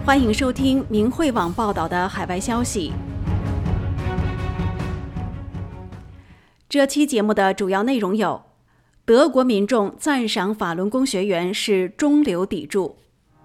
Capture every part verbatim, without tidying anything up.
欢迎收听明慧网报道的海外消息。这期节目的主要内容有：德国民众赞赏法轮功学员是中流砥柱。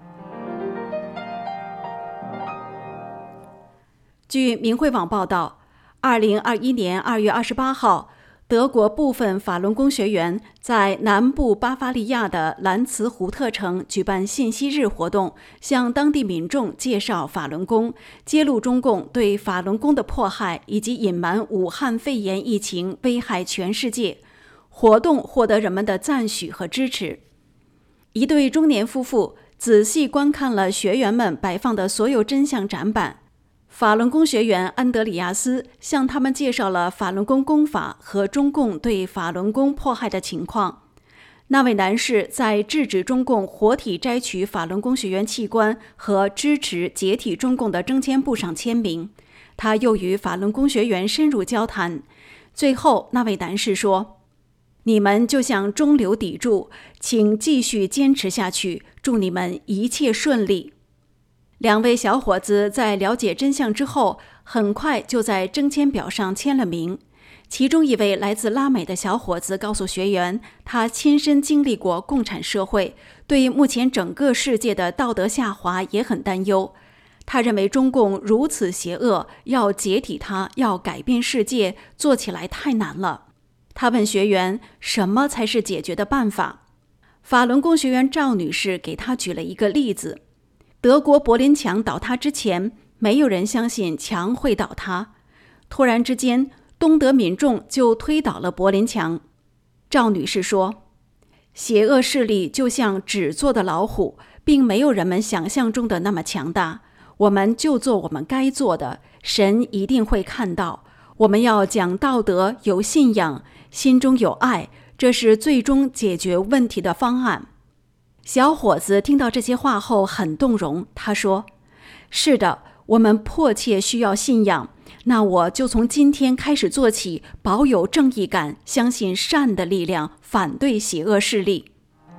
据明慧网报道，二零二一年二月二十八号，德国部分法轮功学员在南部巴伐利亚的兰茨胡特城举办信息日活动，向当地民众介绍法轮功，揭露中共对法轮功的迫害，以及隐瞒武汉肺炎疫情危害全世界。活动获得人们的赞许和支持。一对中年夫妇仔细观看了学员们摆放的所有真相展板。法轮功学员安德里亚斯向他们介绍了法轮功功法和中共对法轮功迫害的情况。那位男士在制止中共活体摘取法轮功学员器官和支持解体中共的征签簿上签名。他又与法轮功学员深入交谈。最后，那位男士说：“你们就像中流砥柱，请继续坚持下去，祝你们一切顺利。”两位小伙子在了解真相之后，很快就在征签表上签了名。其中一位来自拉美的小伙子告诉学员，他亲身经历过共产社会，对目前整个世界的道德下滑也很担忧。他认为中共如此邪恶，要解体它，要改变世界，做起来太难了。他问学员，什么才是解决的办法？法轮功学员赵女士给他举了一个例子。德国柏林墙倒塌之前，没有人相信墙会倒塌。突然之间，东德民众就推倒了柏林墙。赵女士说，邪恶势力就像纸做的老虎，并没有人们想象中的那么强大。我们就做我们该做的，神一定会看到。我们要讲道德，有信仰，心中有爱，这是最终解决问题的方案。小伙子听到这些话后很动容，他说：“是的，我们迫切需要信仰。那我就从今天开始做起，保有正义感，相信善的力量，反对邪恶势力。”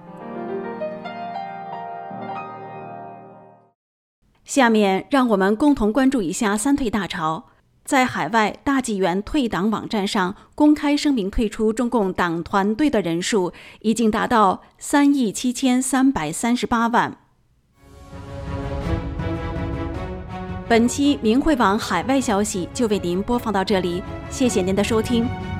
下面让我们共同关注一下三退大潮。在海外，大纪元退党网站上公开声明退出中共党团队的人数已经达到三亿七千三百三十八万。本期明慧网海外消息就为您播放到这里，谢谢您的收听。